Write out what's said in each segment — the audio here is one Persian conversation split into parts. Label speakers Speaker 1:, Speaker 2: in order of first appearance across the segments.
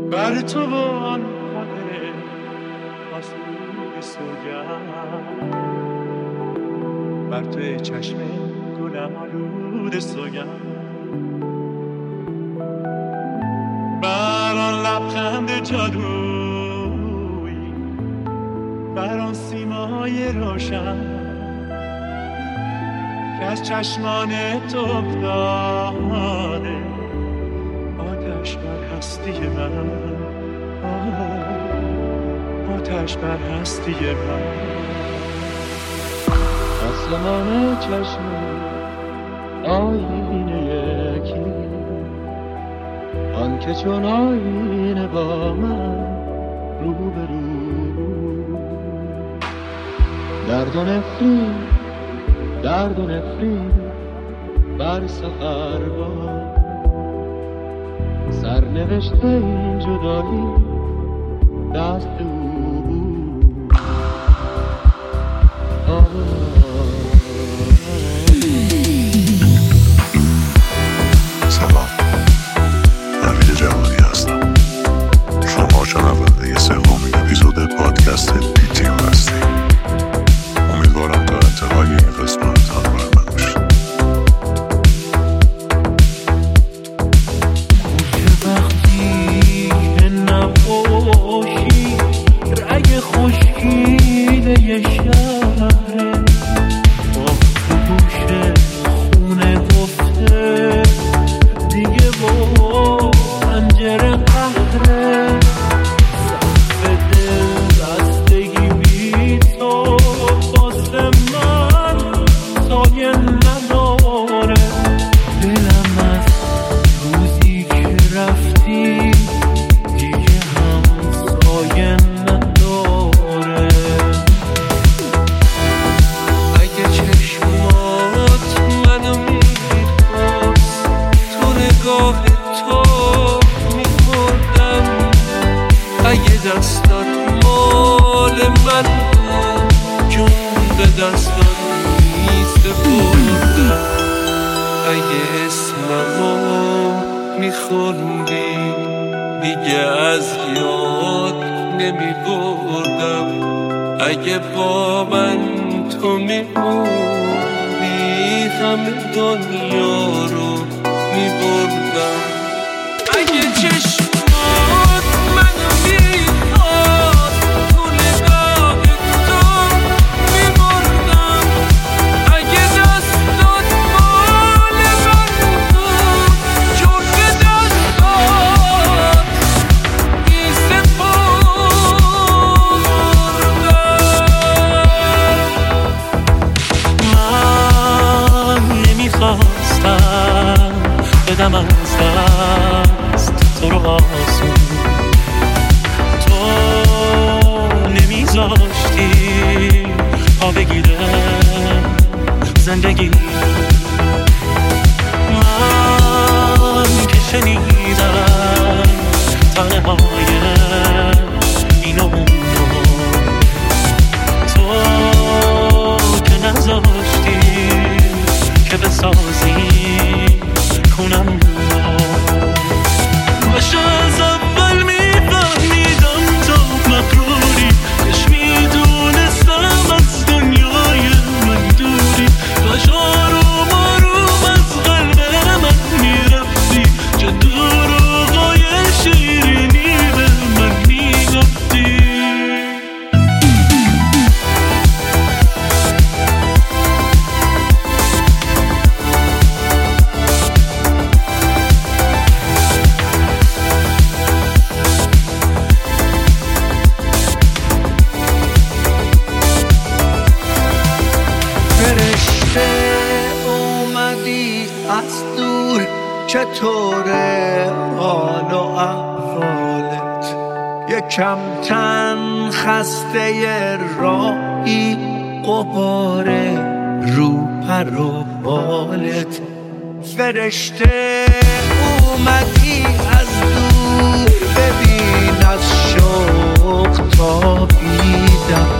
Speaker 1: بر تو آن خاطر آسود سوگند، بر توی چشم گلم آلود سوگند، بر آن لبخند جادویی، بر آن سیمای روشن که از چشمان تو افتاده، آتش بر هستی من، آتش بر هستی من. آسمان چشم آینه یکی، آن که چون آینه با من روبرو، درد و نفرین بر سفر با سرنوشت این جدایی دست او.
Speaker 2: سلام، نوید جوادی هستم. شما شنونده سومین اپیزود پادکست بی تیم هستید. امیدوارم تا انتهای این قسمت همراه من باشید.
Speaker 1: وقتی که نباشی رگ خشکیده یه شهره، با گوشه خونه گفته دیگه با پنجره قهره، سقف دل بستگی بی تو واسه من سایه نداره. دلم از روزی که رفتی دیگه هم سایه نداره. اگه چشمات منو میخواست تو نگاه تو میخوردم، اگه دستات مال من بود جون به دستات میسپردم، اگه اسممو میخوندی دیگه از یاد نمیبردم، اگه با من تو میموندی همه دنیا رو میبردم. اگه چشمات منو میخواست تو نگاه تو میبردم، اگه دستات مال من بود جون به دستات میسپردم. من نمیخواستم بدم از دست تو رو آسون، تو نمیذاشتی پا بگیره زندگی. من که شنیدم تنه های این و اونو، تو که نذاشتی که بسازی کنم باشه. از اول میفهمیدم تو مغروری، کاش میدونستم از دنیای من دوری، کاش آروم آروم از قلب من میرفتی، چه دروغای شیرینی به من میگفتی. فرشته اومدی از دور، چطوره حال و احوالت؟ یکم تن خسته راهی، غباره رو پر و بالت. فرشته اومدی از دور، ببین از شوق تابیدم،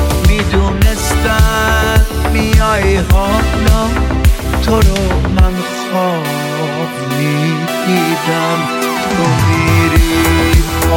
Speaker 1: میدونستم میای حالا تو رو من خواب میدیدم. تو میری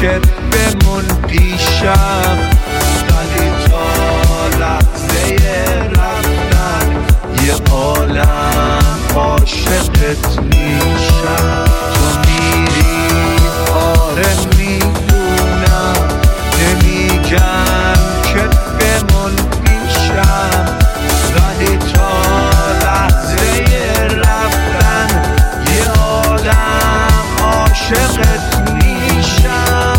Speaker 1: که بمون پیشم، ولی تا لحظه رفتن یه عالم عاشقت میشم. تو میری آره میدونم، نمیگم که بمون پیشم، ولی تا لحظه رفتن یه آدم عاشقت میشم.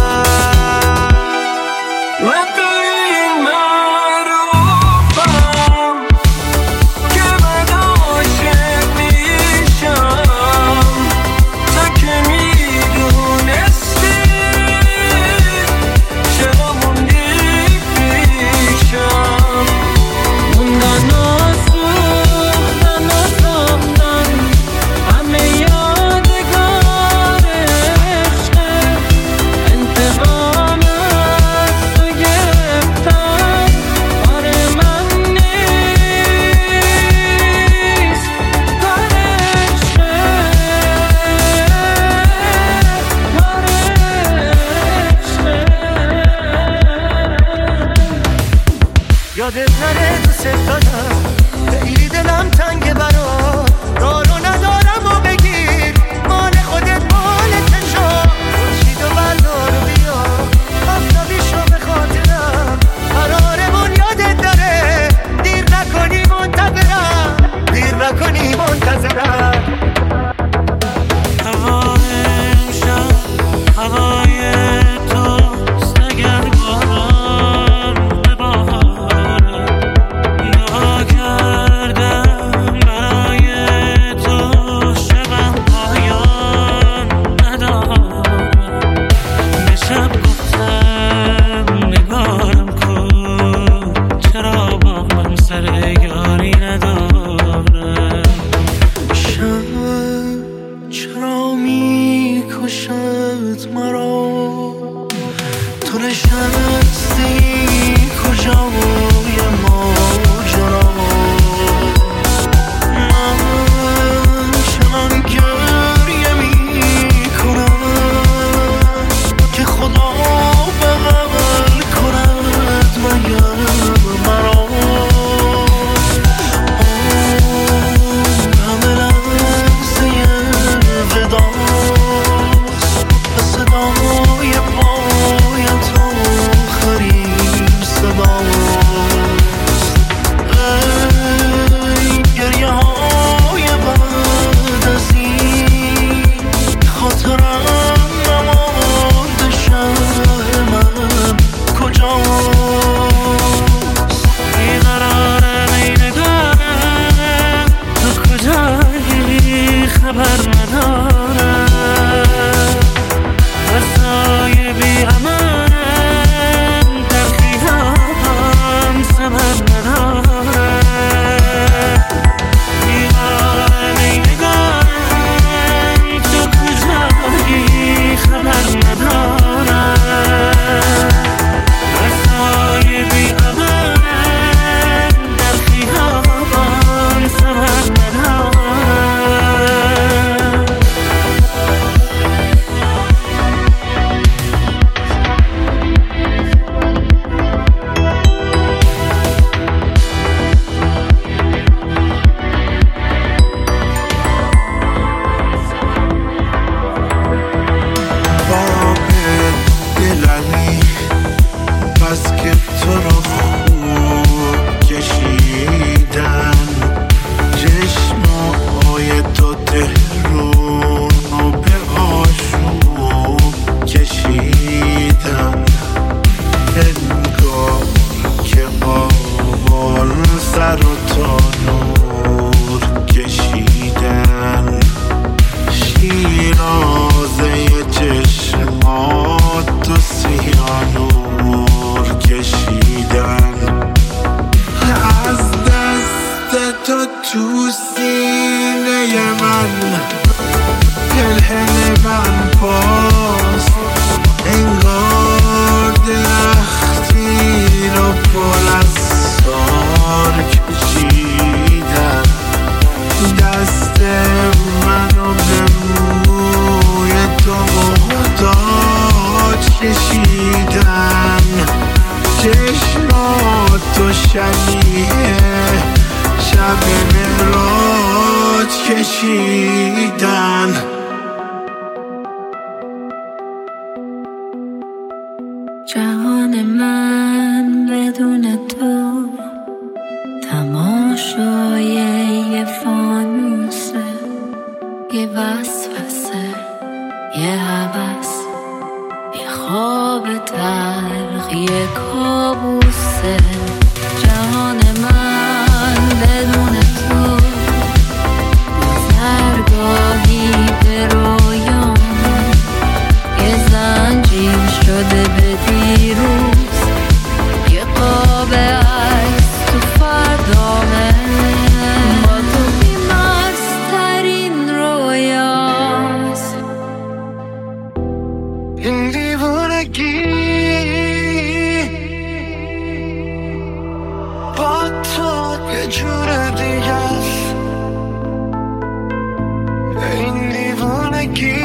Speaker 3: یادت نره دوست دارم، خیلی دلم تنگه برات، راه رو ندارم و بگیر مال خودت مال تشا، خورشید و بردار و بیا آفتابی شو به خاطرم، قرارمون یادت داره، دیر نکنی منتظرم، دیر نکنی منتظرم. هوای امشب هوای توست، اگر باران چرا میکشد مرا، تو نشستی کجای ماجرا، من چنان گریه میکنم که خدا بغل کند مگر مرا. تو سینه من دل من پاس، انگار درختی رو پر از سار کشیدن، دست منو به موی تو محتاج کشیدن. کشیدن.
Speaker 4: جهان من بدون تو تماشای یه فانوسه، یه وسوسه، یه هوس، یه خواب تلخ، یه کابوسه. جهان من بدون تو گذرگاهی به رویان، یه زنجیر شده به دیروز، یه قاب عکس تو فردامه. با تو بیمسترین رویاست
Speaker 3: این دیوانگی، با تو یه جور دیگه است. این دیوانگی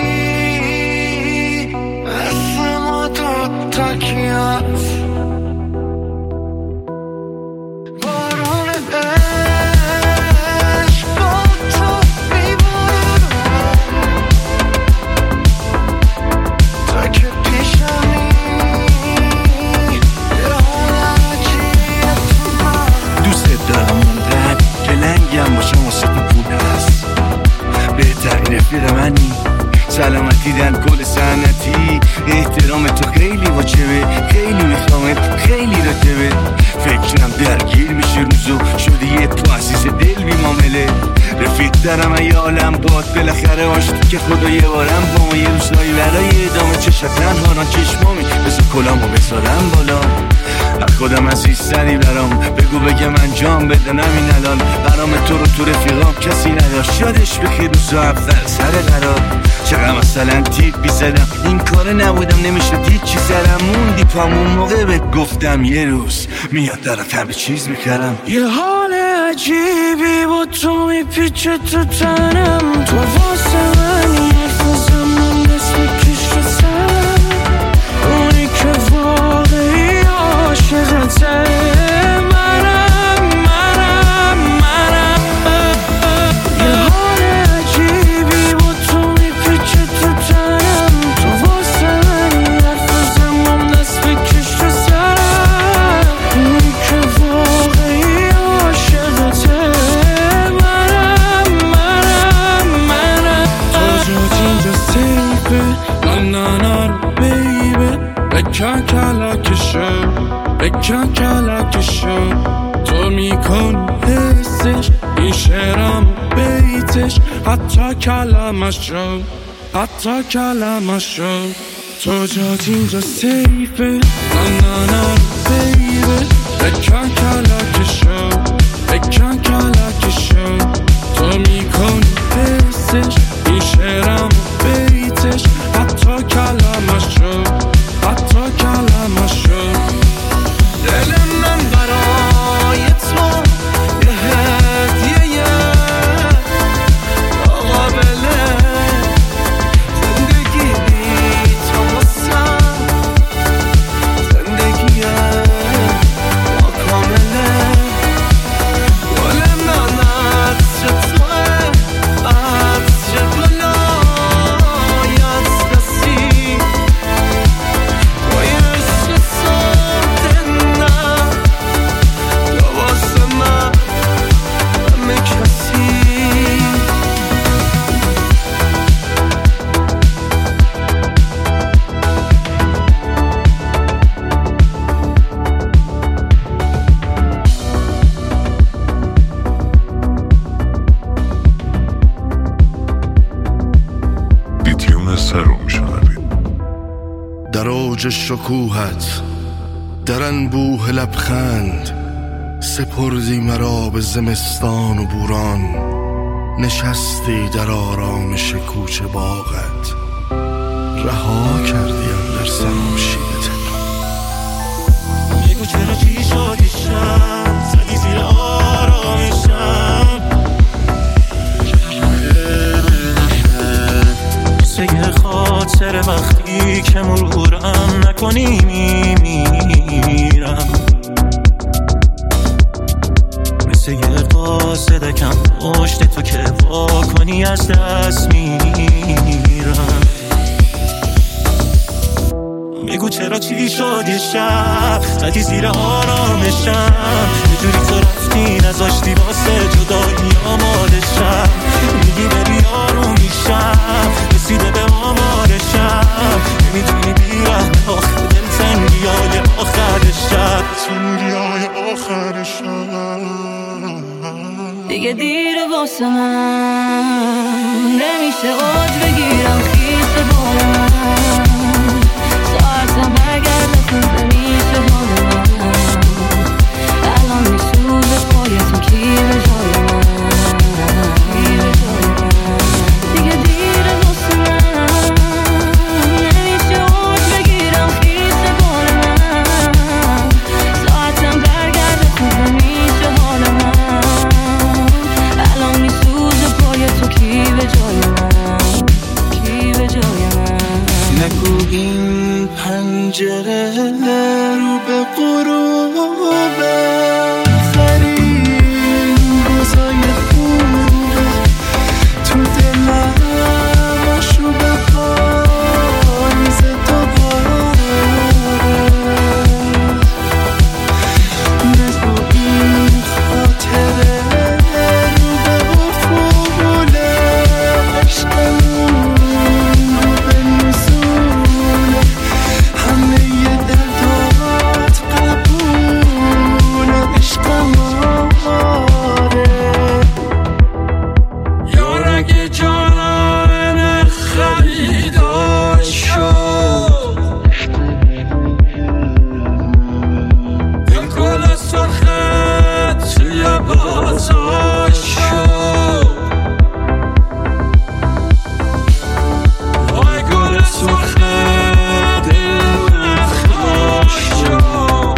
Speaker 3: مثل ما دوتا کی هست. بارون عشق با تو میباره تا که پیشمی یه حال عجیب تو من.
Speaker 5: دوست دارم اونقدر که لنگم باشه واسه تو پول هست. بهترین رفیق منی، سلامتی در کل سنتی. احترام تو خیلی واجبه، خیلی میخوامت، خیلی راجبه. فکرم درگیر میشه روزو، شدی یه تو عزیز دل بی معامله. رفیق دارم ای عالم باد، بالاخره آشتی که خدا یه بارم با ما یه روزایی برای ادامه. چشت تنها چشمامی بذار کلامو بذارم بالا. خودم عزیزتری برام بگو بگم انجام بدنم این الان. برام تو رفیقام کسی نداشت، یادش بخیر روزا اول سر قرار. چقدر مثلا تیپ بیزدم این کاره نبودم، نمیشه دید چی سرم موندی پامون موقع بهت گفتم یه روز میاد دارم همه چیز میکردم.
Speaker 3: یه حال عجیبی با تو میپیچه تو تنم، تو واسه منی حرفازم من دست میکش رو سرم. اونی که واقعی عاشقته منم. یه حال عجیبی با تو میپیچه تو تنم، تو واسه منی حرفازم من دست میکش رو سرم. اونی که واقعی عاشقته منم. تو جات اینجا سیفه، نه بیبه. بکن کلکشو تو میکن حسش، این شعرم بیتش حتی کلمش شو. تو جات اینجا سیفه، نه بیبه. بکن کلکشو تو میکن حسش، این شعرم بیتش حتی کلمش شو. دل من برای تو یه هدیه قابله. زندگی بی تو واسم زندگیه کامله. گل من عطر توه، عطر گلای عطرسی.
Speaker 6: در اوج شکوهت، در انبوه لبخند، سپردی مرا به زمستان و بوران. نشستی در آرامش کوچه باغت، رها کردیم در سراشیب تهران.
Speaker 3: بگو چرا چی شدیشم، زدی زیر آرامشم. مثل خاطر وقتی که مرورم نکنی میمیرم. مثل یه قاصد کم پشت تو که واکنی جوانی از دست میرم. بگو چرا چی شد یه شب زدی زیر آرامشم، یه جوری تو رفتی نذاشتی واسه جدایی آمادشم. میگی بری آروم میشم، رسیده به آمارشم، نمیتونی بیرم آخر دل تنگی های آخر شب، تنگی های آخر شب.
Speaker 4: دیگه دیر واسه من، نمیشه اوج بگیرم خیس بالم، ساعتم برگرده خوب نمیشه حال من. الان میسوزه پای تو کی به جای من، دیگه دیر واسه من، نمیشه اوج بگیرم خیس بالم، ساعتم برگرده خوب نمیشه حال من. الان میسوزه پای تو کی به جای من، کی به جای من.
Speaker 3: نگو این پنجره رو به غروب آخرین روزای خوبه تو دلم، آشوب پاییز دوباره. نگو این خاطره رو به افول عشقمون، رو به نزول همه یه دردات قبول عشقماره. یارگ جانان خریدار شد، دل گل سرخت توی بازار شد. وای گل سرخت دل خار شد،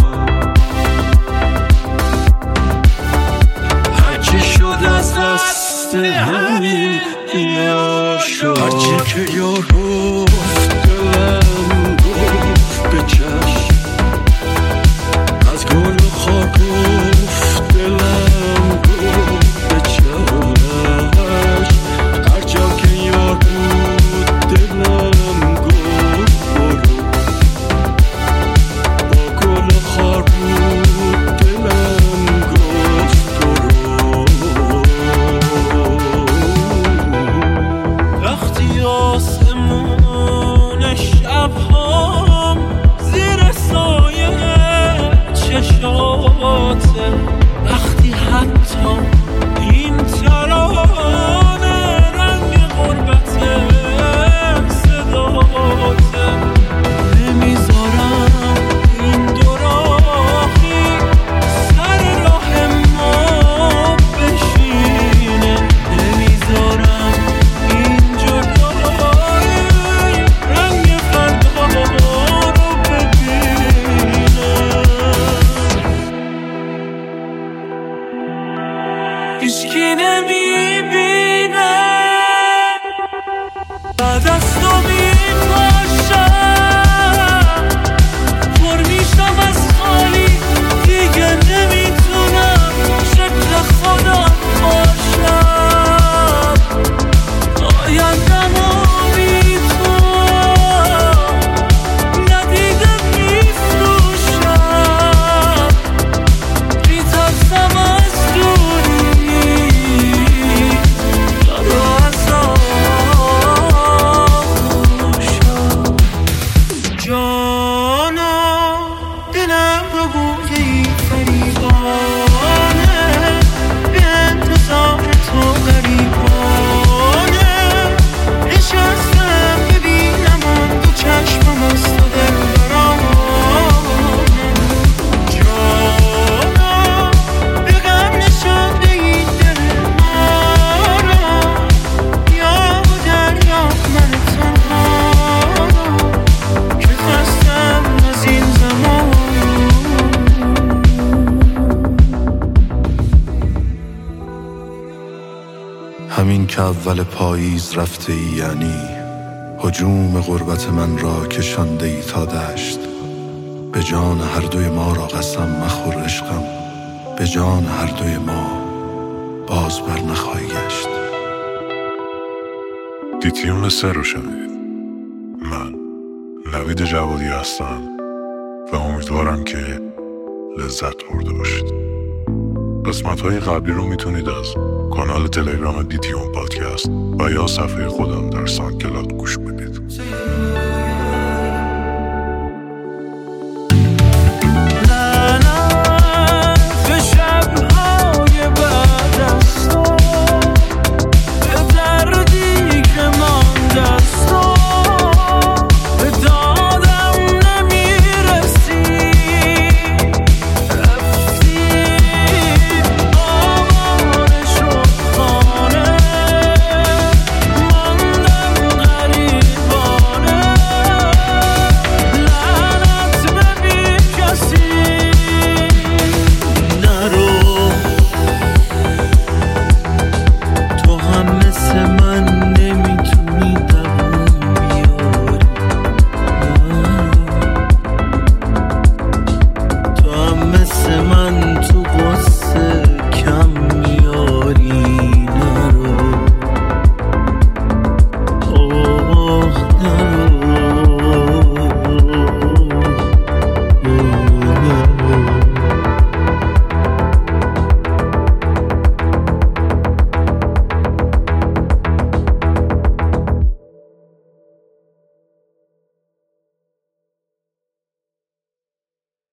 Speaker 3: هرچی شد از دست همین یار شد. هرچی که یار گفت دلم گفت به چشم، از گل و خار گفت دلم گفت به چشم. هر جا که یار بود دلم گفت برو، با گل و خار بود دلم گفت برو. وقتی آسمون شب‌هام زیر سایه چشاته، وقتی حتی این ترانه رنگ غربت صداته، نمیذارم این دو راهی سر راه ما بشینه، نمیذارم این جدایی رنگ فردا رو ببینه. هیچکی نمیبینه بعد از تو میپاشم، پر میشم از خالی، دیگه نمیتونم شکل خودم باشم. آیندم و بی تو ندیده میفروشم، میترسم از دوری یا رو از آغوشم. جانا دلم رو بوی فریبانه، به انتظار تو غریبانه، نشستم ببینم اون دو چشمم از تو دل برانه. جانا به غم نشانده این دل ما، یا دریا من تنها که خستم از این زمان.
Speaker 6: همین که اول پاییز رفته ای، یعنی هجوم غربت من را کشانده ای تا دشت. به جان هر دوی ما را قسم مخور عشقم، به جان هر دوی ما باز بر نخواهی گشت.
Speaker 2: دیتیون 3 رو شنیدید. من نوید جوادی هستم و امیدوارم که لذت برده باشید. قسمت‌های قبلی رو میتونید از کانال تلگرام دیتیون پادکست و یا صفحه خودم در ساندکلاود گوش بدید.